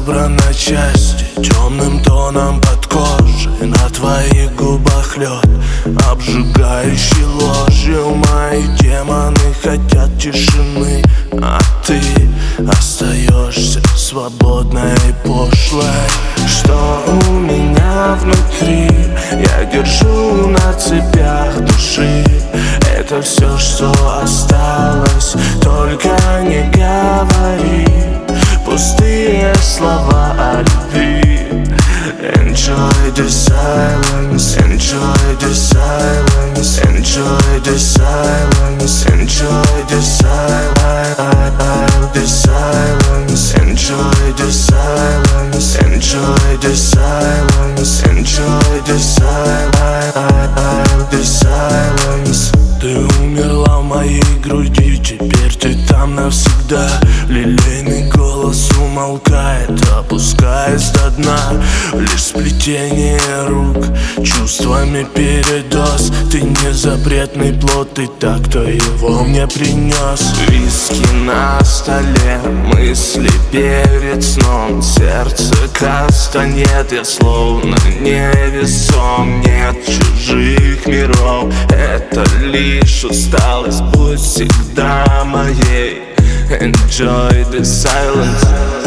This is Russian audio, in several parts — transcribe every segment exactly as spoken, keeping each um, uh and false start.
разобран на части темным тоном под кожей. На твоих губах лед, обжигающий ложью. Мои демоны хотят тишины, а ты остаешься свободной и пошлой. Что у меня внутри я держу на цепях души. Это все, что осталось, только не говори пустые слова о любви. Enjoy the silence, enjoy the silence, enjoy the silence, enjoy the silence, the silence, enjoy the silence, enjoy the silence, enjoy the silence, the silence. Ты умерла в моей груди, теперь ты там навсегда. Лилейный голос умолкает, опускаясь до дна. Лишь сплетение рук, чувствами передоз. Ты не запретный плод, ты так, кто его мне принес. Виски на столе, мысли перед сном. Сердце кастанет, я словно невесом. Нет чужих миров, это лишь усталость, будь всегда моей. Enjoy the silence.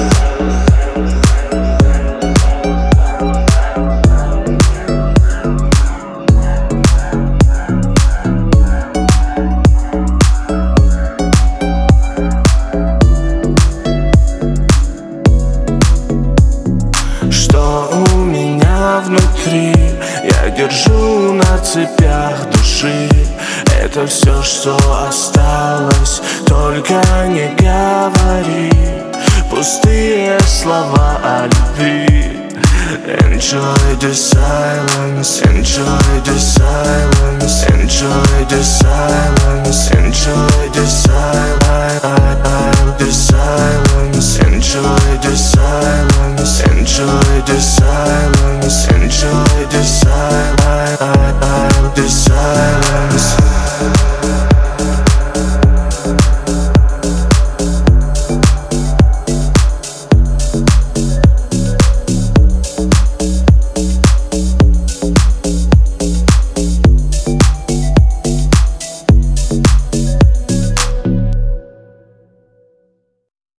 Что у меня внутри я держу на цепях души. Это все, что осталось, только не говори пустые слова о любви. Enjoy the silence, enjoy the silence, enjoy the silence, enjoy the silence.